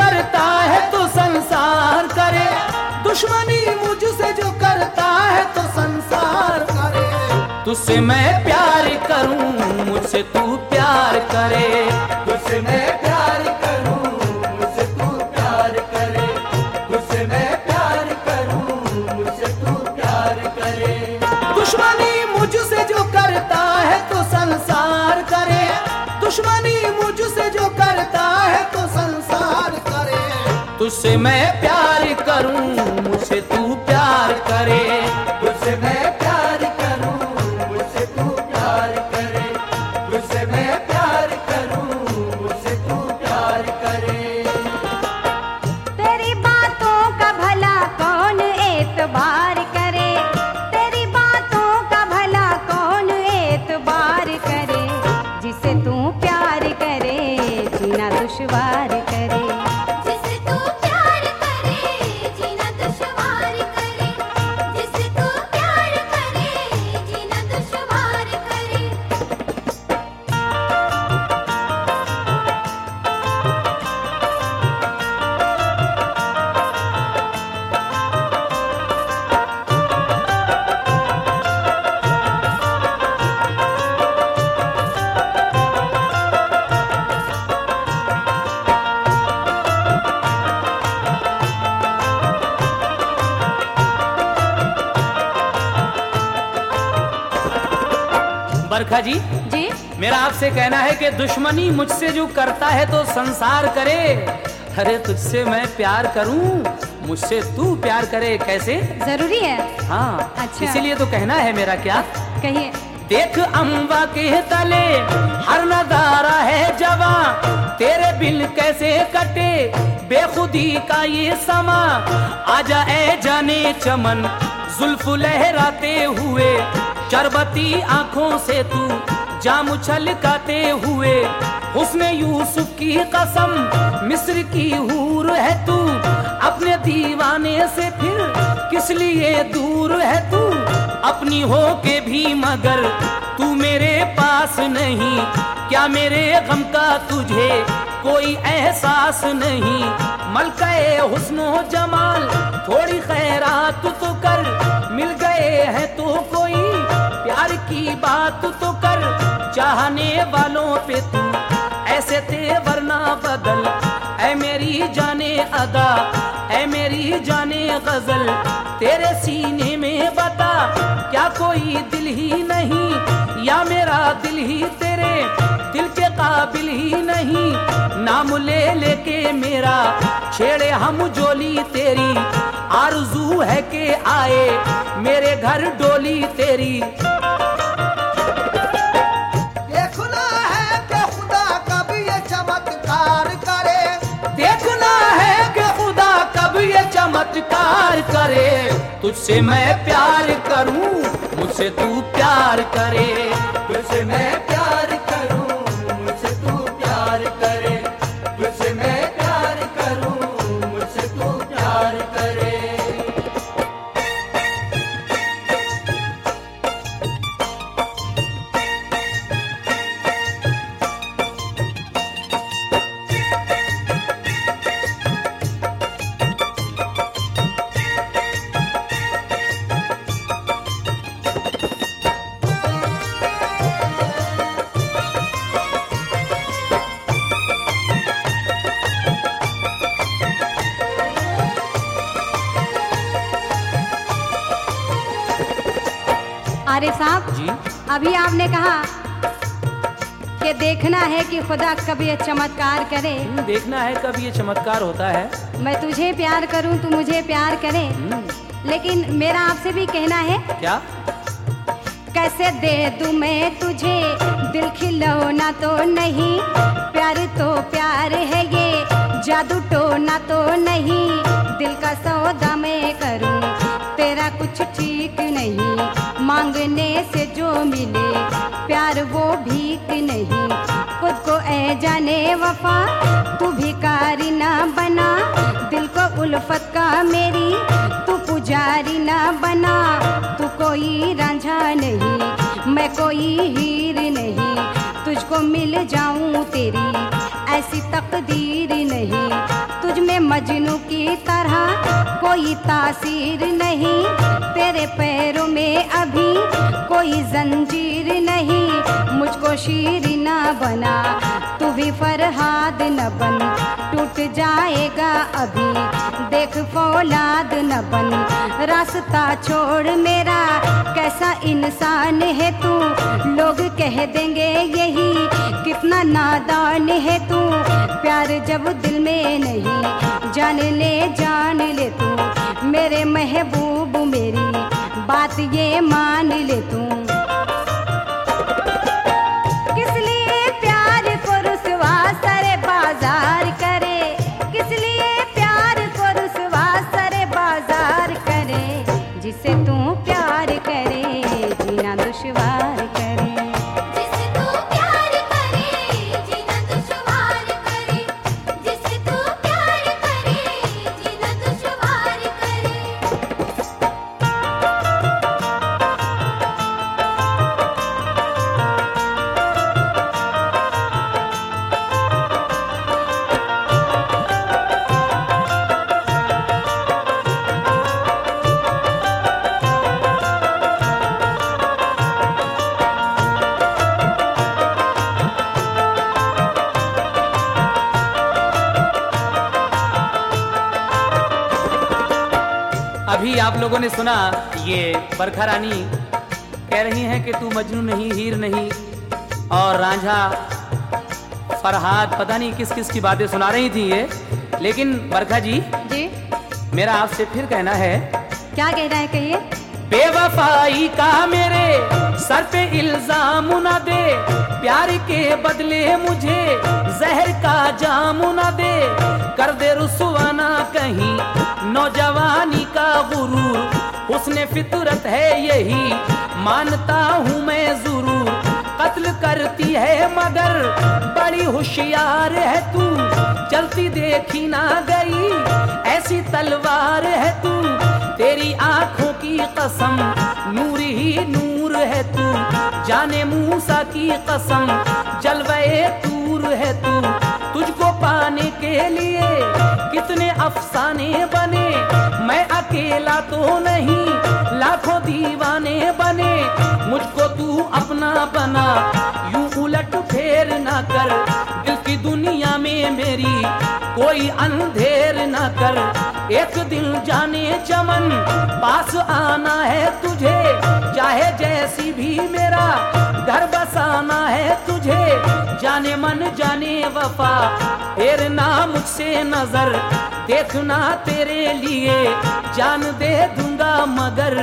करता है तो संसार करे, दुश्मनी मुझसे जो करता है तो संसार करे। तुझसे मैं प्यार करूं, मुझसे तू प्यार करे, तुझसे मैं प्यार करूं, मुझसे तू प्यार करे, तुझसे मैं प्यार करूं, मुझसे तू प्यार करे। दुश्मनी मुझसे जो करता है तो संसार करे, दुश्मनी मुझसे जो करता है तो संसार करे। तुझसे मैं प्यार करूं, मुझसे तू प्यार करे, तुझसे मैं प्यार करूं, मुझसे तू प्यार करे, तुझसे मैं प्यार करूं, मुझसे तू प्यार करे। तेरी बातों का भला कौन एतबार करे, तेरी बातों का भला कौन एतबार करे। जिसे तू प्यार करे जीना दुश्वार करे, जिसे तू प्यार करे जीना दुश्वार करे, जिसे तू प्यार करे जीना दुश्वार करे। बरखा जी, जी मेरा आपसे कहना है कि दुश्मनी मुझसे जो करता है तो संसार करे। अरे तुझसे मैं प्यार करूं, मुझसे तू प्यार करे, कैसे? जरूरी है। हाँ, अच्छा। इसीलिए तो कहना है मेरा। क्या? कहिए। देख अम्बा के तले हर नजारा है जवा, तेरे बिन कैसे कटे बेखुदी का ये समा। आजा ए जाने चमन जुल्फ लहराते हुए, शरबती आंखों से तू जाम छलकाते हुए। हुस्न यूसुफ की कसम मिस्र की हूर है तू, अपने दीवाने से फिर किस लिए दूर है तू। अपनी हो के भी मगर तू मेरे पास नहीं, क्या मेरे गम का तुझे कोई एहसास नहीं। मलकाए हुस्नो जमाल थोड़ी खैरात तो कर, मिल गए हैं तो कोई प्यार की बात तो कर। चाहने वालों पे तू ऐसे तेवर ना बदल, ऐ मेरी जाने अदा, ऐ मेरी जाने गजल। तेरे सीने में बता क्या कोई दिल ही नहीं, या मेरा दिल ही तेरे दिल के काबिल ही नहीं। नाम ले लेके मेरा छेड़े हम जोली तेरी, आरज़ू है के आए मेरे घर डोली तेरी। देखना है कि खुदा कब ये चमत्कार करे, देखना है कि खुदा कब ये चमत्कार करे। तुझसे मैं प्यार करूं, मुझसे तू प्यार करे, तुझसे मैं प्यार करूं, मुझसे तू प्यार करे, तुझसे मैं प्यार करूं, मुझसे तू प्यार करे। आरिफ साहब जी, अभी आपने कहा कि देखना है कि खुदा कभी ये चमत्कार करे। देखना है कब ये चमत्कार होता है। मैं तुझे प्यार करूं तू मुझे प्यार करे, लेकिन मेरा आपसे भी कहना है। क्या? कैसे दे दूं मैं तुझे दिल खिलौना तो नहीं, प्यार तो प्यार है ये जादू टोना तो नहीं। दिल का सौदा मैं करूं तेरा कुछ ठीक नहीं, मांगने से जो मिले प्यार वो भीख नहीं। खुद को ए जाने वफा तू भिखारी ना बना, दिल को उल्फत का मेरी तू पुजारी ना बना। तू कोई रांझा नहीं मैं कोई हीर नहीं, तुझको मिल जाऊं तेरी ऐसी तकदीर नहीं, तुझ में मजनू की तरह कोई तासीर नहीं, तेरे पैरों में अभी कोई जंजीर नहीं, मुझको शीर न बना तू भी फरहाद न बन, टूट जाएगा अभी देख फौलाद न बन, रास्ता छोड़ मेरा कैसा इंसान है तू, लोग कह देंगे यही कितना नादान है तू, प्यार जब दिल में नहीं जान ले तू, मेरे महबूब मेरी बात ये मान ले तू। किस लिए प्यार को रुसवा सरे बाजार करे, किस लिए प्यार को रुसवा सरे बाजार करे, जिसे तू प्यार करे जीना दुश्वार करे। जिसे तू प्यार करे जीना दुश्वार करे, जिसे तू प्यार करे जीना दुश्वार करे। अभी आप लोगों ने सुना, ये बरखा रानी कह रही हैं कि तू मजनू नहीं, हीर नहीं, और रांझा फरहाद पता नहीं किस किस की बातें सुना रही थी ये। लेकिन बरखा जी, जी मेरा आपसे फिर कहना है, क्या कह रहे हैं कहिए। बेवफाई का मेरे सर पे इल्जाम न दे, प्यार के बदले मुझे जहर का जाम न दे, कर दे रुसवा ना कहीं नौजवानी का गुरूर, हुस्न फितरत है यही मानता हूँ मैं जरूर, कत्ल करती है मगर बड़ी होशियार है तू, चलती देखी ना गई ऐसी तलवार है तू, तेरी आंखों की कसम नूर ही नूर है तू, जाने मूसा की कसम जलवे तूर है तू, तुझको पाने के लिए कितने अफसाने बने, मैं अकेला तो नहीं लाखों दीवाने बने, मुझको तू अपना बना यूं उलट फेर ना कर, दिल की दुनिया में मेरी कोई अंधेर ना कर, एक दिन जाने चमन पास आना है तुझे, चाहे जैसी भी मेरा घर बसाना है तुझे, जाने मन जाने वफा फेरना मुझसे नजर, देखना तेरे लिए जान दे दूंगा मगर।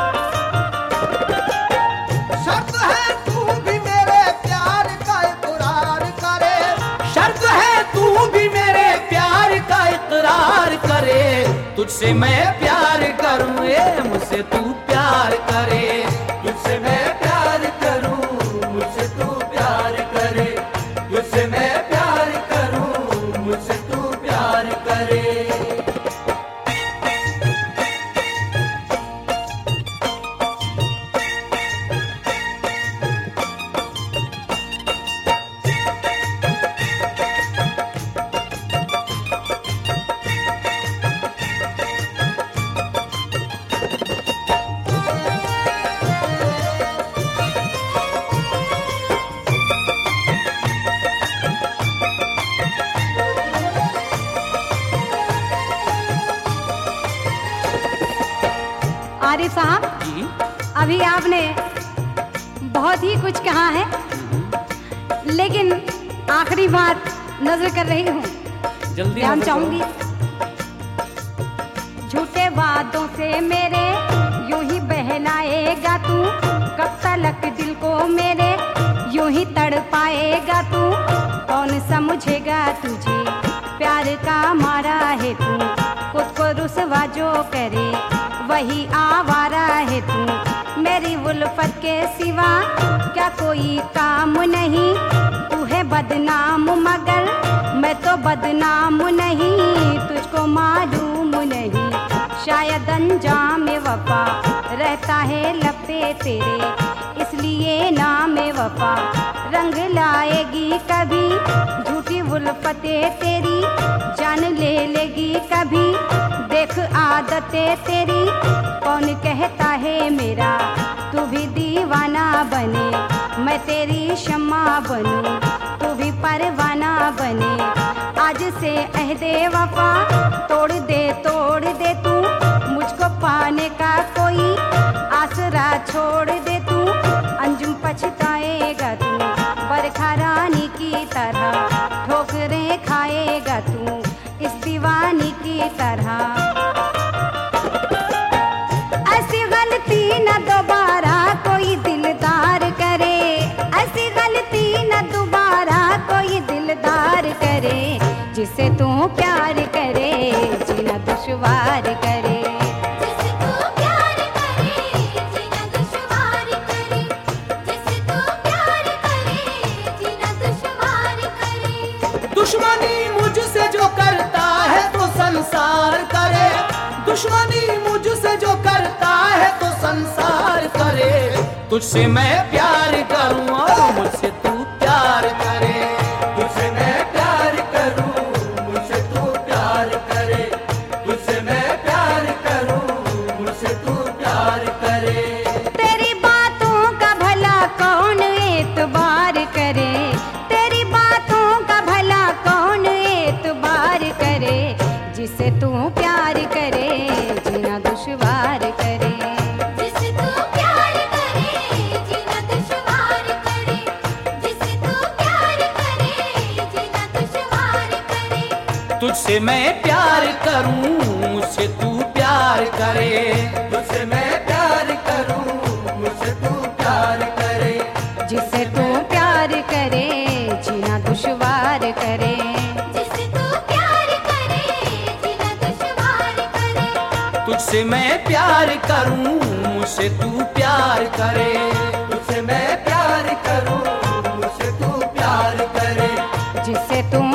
शर्त है तू भी मेरे प्यार का इकरार करे, शर्त है तू भी मेरे प्यार का इकरार करे, तुझसे मैं प्यार करूं मुझसे तू प्यार करे, तुझसे मैं प्यार करूं मुझसे तू प्यार करे, तुझसे मैं प्यार करूं मुझसे तू प्यार करे। आरिफ साहब, जी अभी आपने बहुत ही कुछ कहा है, लेकिन आखिरी बात नजर कर रही हूँ, जल्दी ध्यान नजर चाहूंगी। झूठे वादों से मेरे यूं ही बहलाएगा तू, कब तलक दिल को मेरे यूं ही तड़पाएगा तू, कौन समझेगा तुझे प्यार का मारा है तू, खुद को रुसवा जो करे वही आवारा है तू, मेरी उल्फत के सिवा क्या कोई काम नहीं, तू है बदनाम मगर मैं तो बदनाम नहीं, तुझको मालूम नहीं शायद अंजाम वफा रहता है लब पे तेरे, इसलिए नाम वफा रंग लाएगी कभी झूठी उल्फते तेरी जान ले लेगी कभी, देख आदतें तेरी कौन कहता है मेरा तू भी दीवाना बने, मैं तेरी शम्मा बनूं तू भी परवाना बने। आज से अहदे वफा तोड़ दे तू, मुझको पाने का कोई आसरा छोड़ दे तू, अंजुम पछताएगा तू बरखा रानी की तरह, ठोकरें खाएगा तू इस दीवानी की तरह। ऐसी गलती न दोबारा कोई दिलदार करे, ऐसी गलती न दोबारा कोई दिलदार करे, जिसे तू प्यार करे जीना दुश्वार करे। जिसे तू प्यार करे जीना दुश्वार करे, जिसे तू प्यार करे जीना दुश्वार करे। दुश्मनी मुझसे जो करता है तो संसार करे, दुश्मनी मुझसे जो करता है तो संसार करे। तुझसे मैं प्यार करूं और मुझसे तू प्यार करे, तुझसे मैं प्यार करूं मुझसे तू प्यार करे, तुझसे मैं प्यार करूं मुझसे तू प्यार करे। तेरी बातों का भला कौन एतबार करे, तेरी बातों का भला कौन एतबार करे, जिसे तू प्यार करे जीना दुश्वार करे। जिसे तू प्यार करे जीना दुश्वार करे, जिसे तू प्यार करे जीना दुश्वार करे। तुझसे मैं प्यार करूं मुझसे तू प्यार करे, तुझसे मैं प्यार करूं मुझसे तू प्यार करे। जिसे तू प्यार करे जीना दुश्वार करे। जिसे तू प्यार करे जीना दुश्वार करे। तुझसे मैं प्यार करूं मुझसे तू प्यार करे, तुझसे मैं प्यार करूं मुझसे तू प्यार करे। जिसे तू